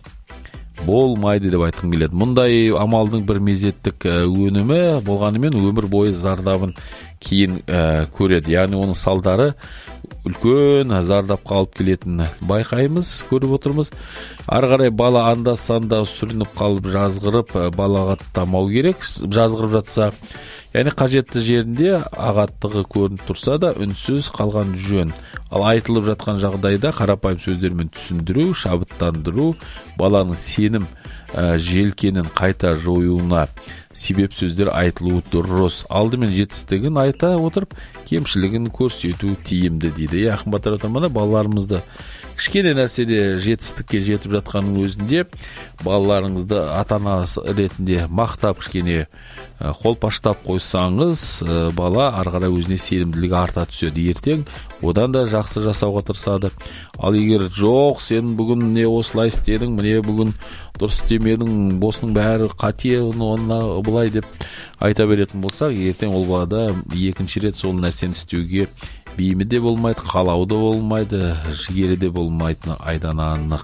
деп айтқым келеді. Мұндай амалдың бір мезеттік өнімі болғанымен өмір бойы зардабын кейін көреді. Яғни оның салдары үлкен зардапқа алып келетінін байқаймыз, көріп отырмыз. Ары қарай бала анда-санда сүрініп қалып жазғырып балағаттамау керек. Жазғырып жатса, яғни қажетті жерінде ағаттығы көрініп тұрса да үнсіз қалған жөн. Ал айтылып жатқан жағдайда қарапайым сөздермен түсіндіру, шабыттандыру, баланың сенім желкенін қайта жоюына себеп сөздер айтылуы дұрыс. Алдымен жетістігін айта отырып, кемшілігін көрсету тиімді дейді. Қымбатты тыңдармандар, балаларымызды кішкене нәрседе жетістікке жетіп жатқанның өзінде балаларыңызды ата-анасы ретінде мақтап кішкене қолпаштап қойсаңыз, бала ары қарай өзіне сенімділігі арта түседі. Ертең одан да жақсы жасауға тырысады. Ал егер жоқ, сен бүгін не осылай істедің, міне бүгін дұрыс істемедің, осының бәрі қате, оны былай деп айта беретін болсақ, ертең ол балада екінші рет сол нәрсені істеуге бейімі де болмайды, қалауы да болмайды, жігері де болмайтыны айдан анық.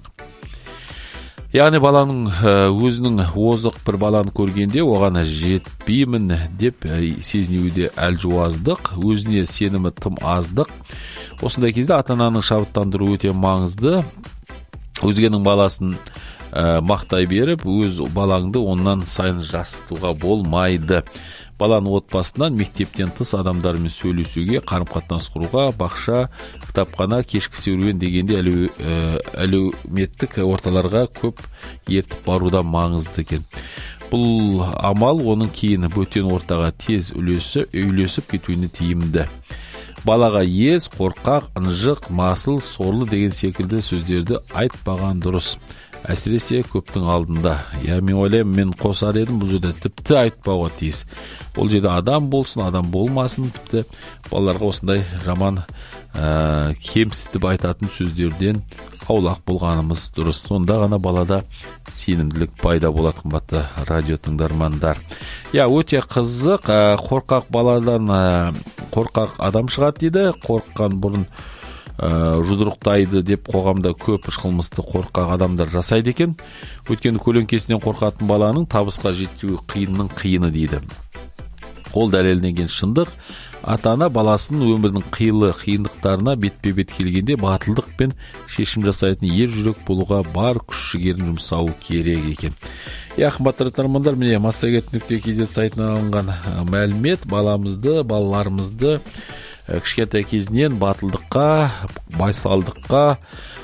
Яғни баланың өзінің озық бір баланы көргенде оған жетпеймін деп сезінуі де әлжуаздық, өзіне сенімі тым аздық. Осындай кезде ата-ананың шабыттандыру өте маңызды. Өзгенің баласын мақтай беріп, өз балаңды оннан сайын жасытуға болмайды. Баланы отбасынан, мектептен тыс адамдармен сөйлесуге, қарым-қатынас құруға, бақша, кітапхана, кешкі серуен дегенде әлеуметтік орталарға көп ертіп баруда маңызды екен. Бұл амал оның кейін бөтен ортаға тез үйлесіп кетуіне тиімді. Балаға ез, қорқақ, ынжық, масыл, сорлы деген секілді сөздерді айтпаған дұрыс. Әсіресе көптің алдында. Мен ойлаймын, мен қосар едім, бұл жерде тіпті айтпауға тиіс. Ол жерде адам болсын, адам болмасын, тіпті балаларға осындай жаман кемсітіп айтатын сөздерден аулақ болғанымыз дұрыс. Сонда ғана балада сенімділік пайда болады, қымбатты радио тыңдармандар. Өте қызық, қорқақ баладан қорқақ адам шығады дейді. Қорыққан бұрын жұдырықтайды деп қоғамда көп қылмысты қорқақ адамдар жасайды екен. Өйткені көлеңкесінен қорқатын баланың табысқа жетуі қиынның қиыны дейді. Ол дәлелденген шындық. Ата-ана баласының өмірдің қиындықтарына бетпе-бет келгенде батылдық пен шешім жасайтын ер жүрек болуға бар күш-жігерін жұмсауы керек екен. Қымбатты тыңдармандар, міне massagет.kz сайтынан алынған мәлімет балаларымызды кішкентай кезінен батылдыққа, байсалдыққа,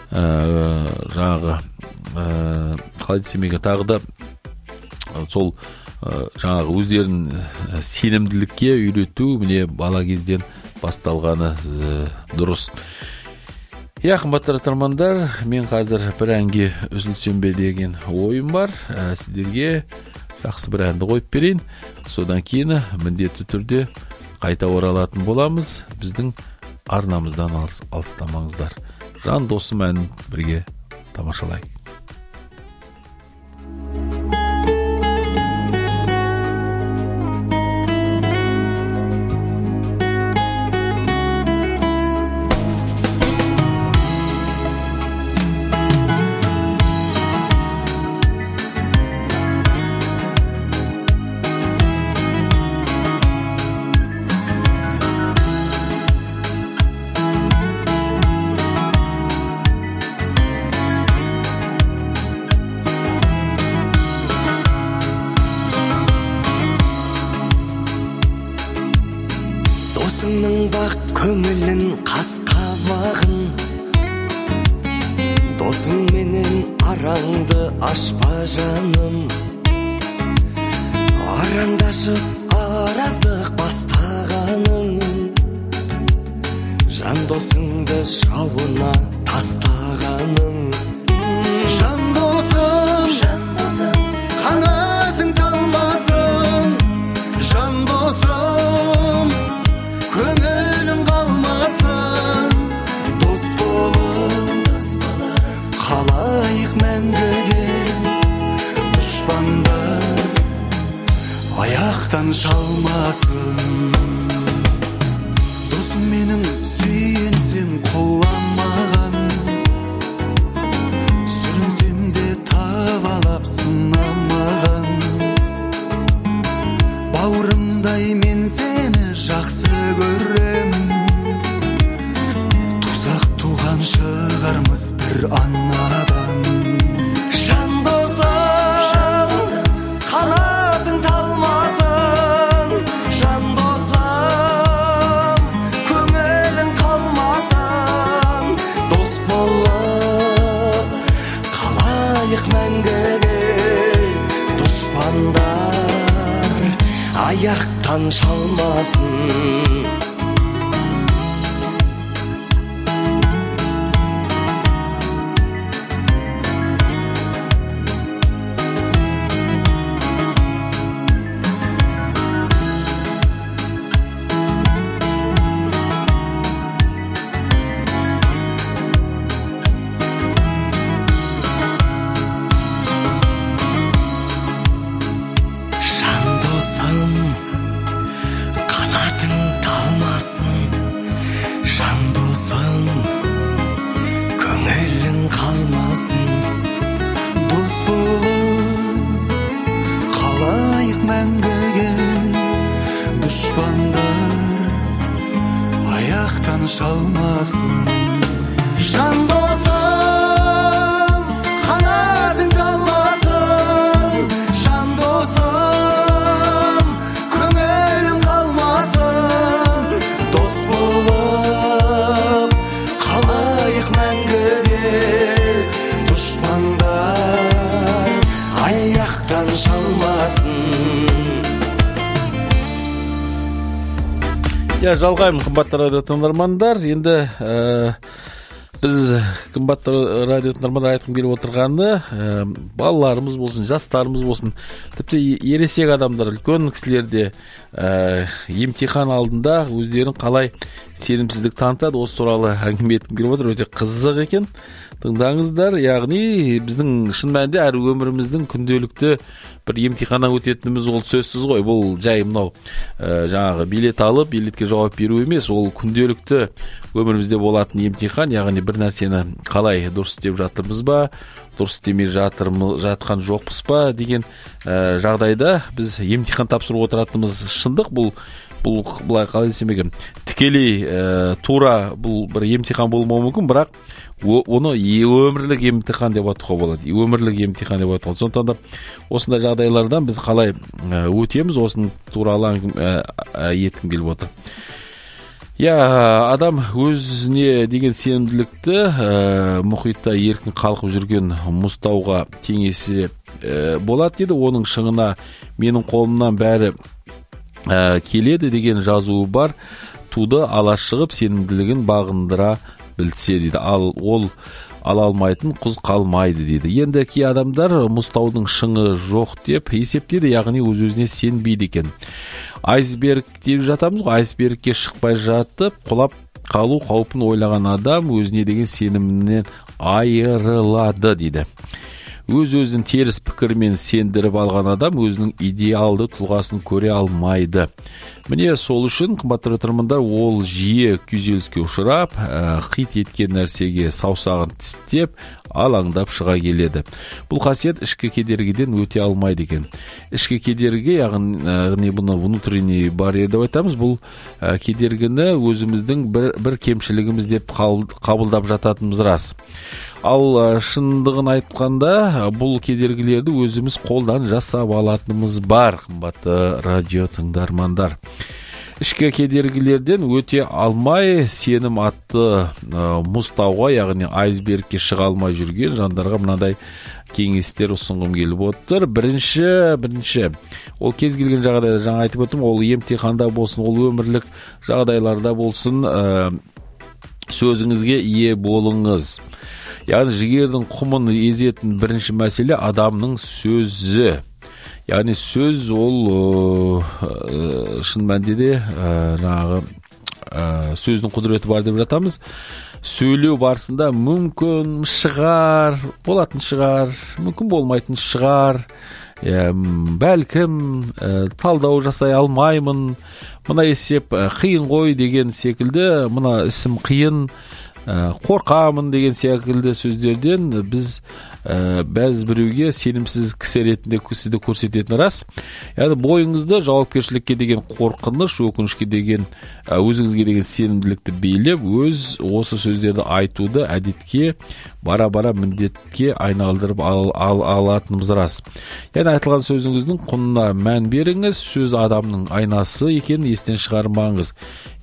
қалай десем екен, тағы да сол өздерін сенімділікке үйрету міне бала кезден басталғаны дұрыс. Қымбатты тыңдармандар, мен қазір бір әнге үзілсем бе деген ойым бар. Сіздерге жақсы бір әнді қойып берейін. Содан кейін міндетті түрде қайта оралатын боламыз. Біздің арнамыздан алыстамаңыздар. Жан досым әнін бірге тамашалайық. Досыңның бақ көңілін қас қабағын, досың менен араңды ашпа жаным. Араңдашып араздық бастағаның, жан досыңды жауына тастағаның. Жан досым, қанатың талмасын. Жан досым, көңілім қалмасын. Дос болып қалайық мәңгіге. Дұшпандар аяқтан шалмасын. Досым менің сүйенсем құламаған, сүрінсем де табалап сынамаған. Бауырымдай мен сені жақсы көрем, тұзақ туған шығармыз бір анадан. Жан досым, қанатың талмасын. Жан досым, көңілің қалмасын. Дос болып қалайық мәңгіге. Дұшпандар аяқтан шалмасын. Қанатың талмасын. Жан досым, көңілің қалмасын. Дос болып қалайық мәңгіге. Дұшпандар аяқтан шалмасын. Жан досым, қанатың талмасын. Жан досым, көңілің қалмасын. Дос болып қалайық мәңгіге. Дұшпандар аяқтан шалмасын. Жалғаймын, қымбатты радио тыңдармандар. Енді біз қымбатты радио тыңдармандар айтқым келіп отырғаны, балаларымыз болсын, жастарымыз болсын, тіпті ересек адамдар, үлкен кісілер де емтихан алдында өздерін қалай сенімсіздік танытады, осы туралы әңгіме еткім келіп отыр. Өте қызық екен. Тыңдаңыздар. Яғни біздің шын мәнінде әр өміріміздің күнделікті бір емтиханнан өтетініміз ол сөзсіз ғой. Бұл жай мынау жаңағы билет алып, билетке жауап беру емес, ол күнделікті өмірімізде болатын емтихан. Яғни бір нәрсені қалай дұрыс істеп жатырмыз ба, дұрыс істемей жатқан жоқпыз ба деген жағдайда біз емтихан тапсырып отыратынымыз шындық. Бұлай қалай десем екен, тікелей тура бұл бір емтихан болмауы мүмкін, бірақ оны өмірлік емтихан деп атауға болады. Өмірлік емтихан деп атауға. Сондықтан да осындай жағдайлардан біз қалай өтеміз, осының туралы еткім келіп отыр. Адам өзіне деген сенімділікті мұхитта еркін қалқып жүрген мұзтауға теңесе болады деді. Оның шыңына менің қолымнан бәрі келеді деген жазуы бар. Туды ала шығып сенімділігін бағындыра білсе дейді, ол ала алмайтын құз қалмайды дейді. Енді кей адамдар мұзтаудың шыңы жоқ деп есептейді, яғни өз-өзіне сенбейді екен. Айсберг деп жатамыз ғой, айсбергке шықпай жатып құлап қалу қаупін ойлаған адам өзіне деген сенімінен айырылады дейді. Өз-өзін теріс пікірмен сендіріп алған адам өзінің идеалды тұлғасын көре алмайды. Міне сол үшін, қымбатты тыңдармандар, ол жиі күйзеліске ұшырап, қит еткен нәрсеге саусағын тістеп, алаңдап шыға келеді. Бұл қасиет ішкі кедергіден өте алмайды екен. Ішкі кедергі, яғни бұны внутренний барьер деп айтамыз, бұл кедергіні өзіміздің бір кемшілігіміз деп қабылдап жататынымыз рас. Ал шындығын айтқанда, бұл кедергілерді өзіміз қолдан жасап алатынымыз бар, қымбатты радио тыңдармандар. Ішкі кедергілерден өте алмай, сенім атты мұзтауға, яғни айсбергке шыға алмай жүрген жандарға мынадай кеңестер ұсынғым келіп отыр. Бірінші, ол кез келген жағдайда, жаңа айтып отырмын, ол емтиханда болсын, ол өмірлік жағдайларда болсын, сөзіңізге ие болыңыз. Яғни жігердің құмын езетін бірінші мәселе адамның сөзі. Яғни сөз ол шын мәнінде де сөздің құдіреті бар деп жатамыз. Сөйлеу барысында мүмкін шығар, болатын шығар, мүмкін болмайтын шығар, бәлкім талдау жасай алмаймын, мына есеп қиын ғой деген секілді, мына ісім қиын, қорқамын деген секілді сөздерден біз бәз біреуге сенімсіз кісі ретінде сізді көрсететін рас. Яғни бойыңызды жауапкершілікке деген қорқыныш, өкінішке деген, өзіңізге деген сенімділікті бейлеп, осы сөздерді айтуды әдетке, бара-бара міндетке айналдырып алатынымыз рас. Яғни айтылған сөзіңіздің құнына мән беріңіз, сөз адамның айнасы екенін естен шығармаңыз.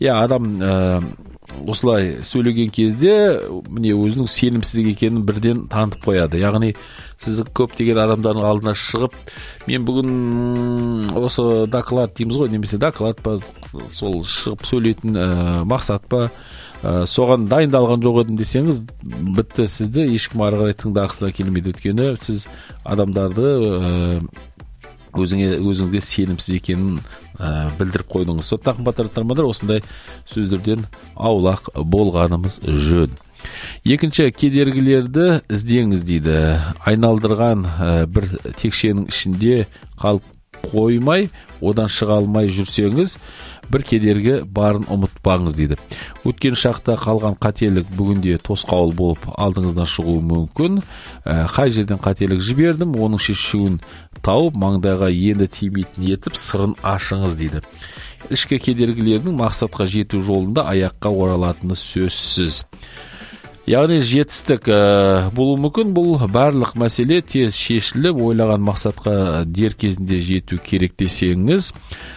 Адам осылай сөйлеген кезде міне өзінің сенімсіздік екенін бірден танытып қояды. Яғни сіз көптеген адамдардың алдына шығып, мен бүгін осы доклад дейміз ғой, немесе доклад па, сол шығып сөйлейтін мақсат па, соған дайындалған жоқ едім десеңіз, бітті, сізді ешкім ары қарай тыңдағысы келмейді. Өйткені сіз адамдарды өзіңізге сенімсіз екенін білдіріп қойдыңыз. Сондықтан қымбатты тыңдармандар, осындай сөздерден аулақ болғанымыз жөн. Екінші, кедергілерді іздеңіз дейді. Айналдырған бір текшенің ішінде қалып қоймай, одан шыға алмай жүрсеңіз, бір кедергі барын ұмытпаңыз дейді. Өткен шақта қалған қателік бүгінде тосқауыл болып алдыңыздан шығуы мүмкін. Қай жерден қателік жібердім, оның шешуін тауып, маңдайға енді тимейтін етіп, сырын ашыңыз дейді. Ішкі кедергілердің мақсатқа жету жолында аяққа оралатыны сөзсіз. Яғни жетістік болуы мүмкін, бұл барлық мәселе тез шешіліп, ойлаған мақсатқа дер кезінде жету керек десеңіз,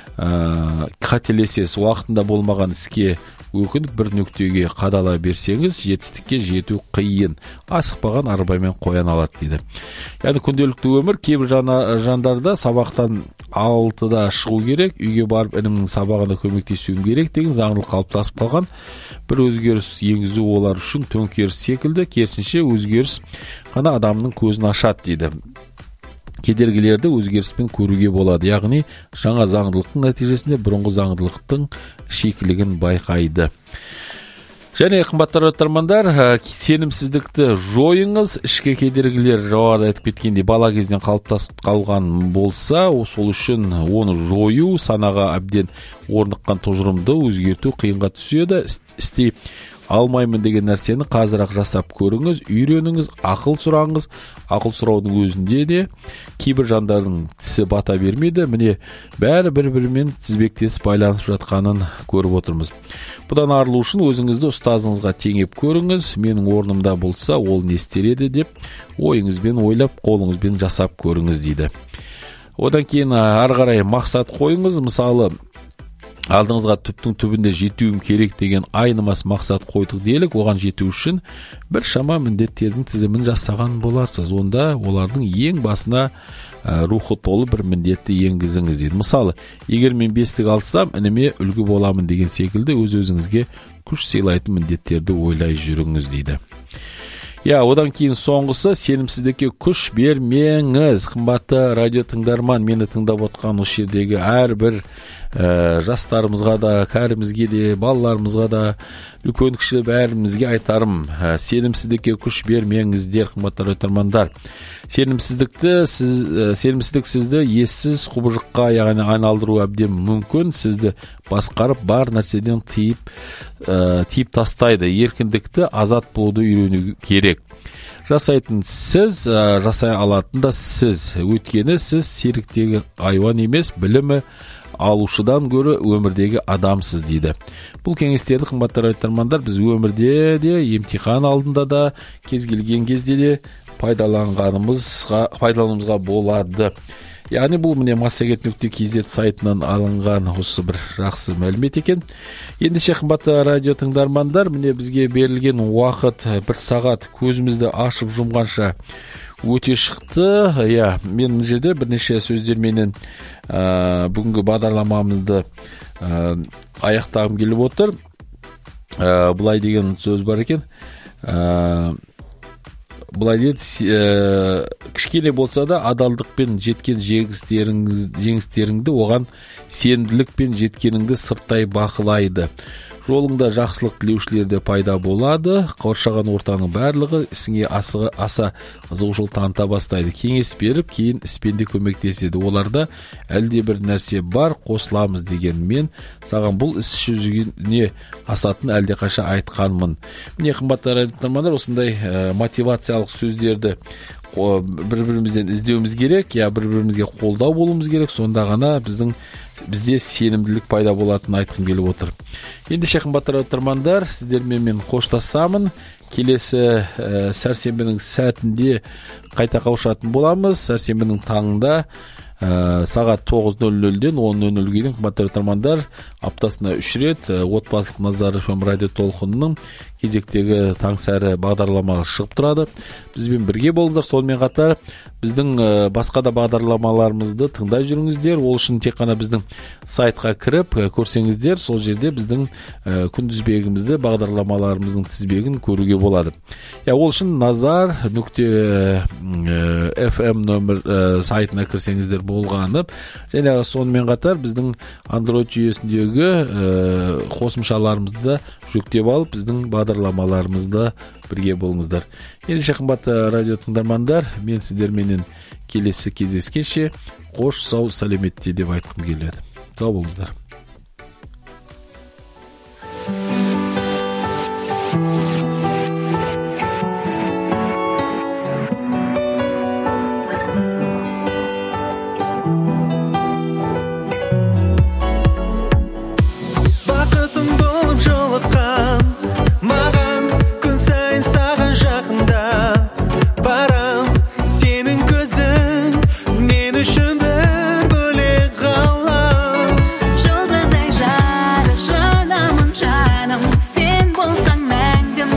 қателесесіз, уақытында болмаған іске өкініп бір нүктеге қадала берсеңіз, жетістікке жету қиын. Асықпаған арбамен қоян алады дейді. Яғни күнделікті өмір, кейбір жандарда сабақтан 6-да шығу керек, үйге барып інімнің сабағына көмектесуім керек деген заңдылық қалыптасып қалған. Бір өзгеріс енгізу олар үшін төңкеріс секілді, керісінше өзгеріс қана адамның көзін ашады дейді. Кедергілерді өзгеріспен көруге болады. Яғни жаңа заңдылықтың нәтижесінде бұрынғы заңдылықтың шикілігін байқайды. Және қымбатты тыңдармандар, сенімсіздікті жойыңыз. Ішкі кедергілер жоғарыда айтып кеткендей бала кезден қалыптасып қалған болса, сол үшін оны жою, санаға әбден орныққан тұжырымды өзгерту қиынға түседі. Істей алмаймын деген нәрсені қазір-ақ жасап көріңіз, үйреніңіз, ақыл сұраңыз. Ақыл сұраудың өзінде де кейбір жандардың тісі бата бермейді. Міне бәрі бір-бірімен тізбектесіп байланысып жатқанын көріп отырмыз. Бұдан арылу үшін өзіңізді ұстазыңызға теңеп көріңіз. Менің орнымда болса, ол не істер еді деп ойыңызбен ойлап, қолыңызбен жасап көріңіз дейді. Одан кейін ары қарай мақсат қойыңыз. Мысалы, алдыңызға түптің түбінде жетуім керек деген айнымас мақсат қойдық делік. Оған жету үшін бір шама міндеттердің тізімін жасаған боларсыз. Онда олардың ең басына рухы толы бір міндетті енгізіңіз дейді. Мысалы, егер мен 5-тік алсам, ініме үлгі боламын деген секілді өз-өзіңізге күш сыйлайтын міндеттерді ойлай жүріңіз дейді. Одан кейін соңғысы, сенімсіздікке күш бермеңіз. Қымбатты радио тыңдарман, мені тыңдап отқан осы жердегі әрбір жастарымызға да, кәрімізге де, балаларымызға да, үлкен кіші бәрімізге айтарым, сенімсіздікке күш бермеңіздер, қымбатты радио тыңдармандар. Сенімсіздік сізді ессіз құбыжыққа айналдыру әбден мүмкін, сізді басқарып бар нәрседен тиіп тастайды. Еркіндікті азат болуды үйрену керек. Жасайтын сіз, жасай алатын да сіз. Өйткені сіз серіктегі айуан емес, білімі алушыдан гөрі өмірдегі адамсыз дейді. Бұл кеңестерді, қымбатты радио тыңдармандар, біз өмірде де, емтихан алдында да, кез келген кезде де пайдалануымызға болады. Яғни бұл міне massagет.kz сайтынан алынған осы бір жақсы мәлімет екен. Ендеше, қымбатты радио тыңдармандар, міне бізге берілген уақыт 1 сағат көзімізді ашып жұмғанша өте шықты. Мен бұл жерде бірнеше сөздерменен бүгінгі бағдарламамызды аяқтағым келіп отыр. Бұлай деген сөз бар екен. Бұлай дейді, кішкене болса да адалдықпен жеткен жеңістеріңді оған сенімділікпен жеткеніңді сырттай бақылайды. Жолыңда жақсылық тілеушілерде пайда болады. Қоршаған ортаның барлығы ісіңе аса қызығушылық таныта бастайды. Кеңес беріп, кейін іспенде көмектеседі. Оларда әлде бір нәрсе бар, қосыламыз деген мен саған бұл іс жүзіне асатын әлде қаша айтқанмын. Міне, қымбатты радио тыңдармандар, осындай мотивациялық сөздерді бір-бірімізден іздеуіміз керек, бір-бірімізге қолдау болуымыз керек. Сонда ғана бізде сенімділік пайда болатынын айтқым келіп отыр. Ендеше, қымбатты радио тыңдармандар, сіздермен мен қоштасамын. Келесі сәрсенбінің сәтінде қайта қауышатын боламыз. Сәрсенбінің таңында сағат 9:00-ден 10:00-ге дейін, қымбатты радио тыңдармандар, аптасына 3 рет отбасылық Назар FM радио толқынының кезектегі таңсәрі бағдарламасы шығып тұрады. Бізбен бірге болыңыздар. Сонымен қатар біздің басқа да бағдарламаларымызды тыңдай жүріңіздер. Ол үшін тек қана біздің сайтқа кіріп көрсеңіздер, сол жерде біздің күнтізбегімізді, бағдарламаларымыздың тізбегін көруге болады. Ол үшін nazar.fm сайтына кірсеңіздер болғанып, және сонымен қатар біздің Android жүйесіндегі қосымшаларымызды жүктеп алып, біздің бағдарламаларымызда бірге болыңыздар. Ендеше, қымбатты радио тыңдармандар, мен сіздерменен келесі кездескенше қош, сау, сәлеметте деп айтқым келеді. Сау болыңыздар. Жұлдыздай жарық жанамын жаным, сен болсаң мәңгі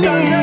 менен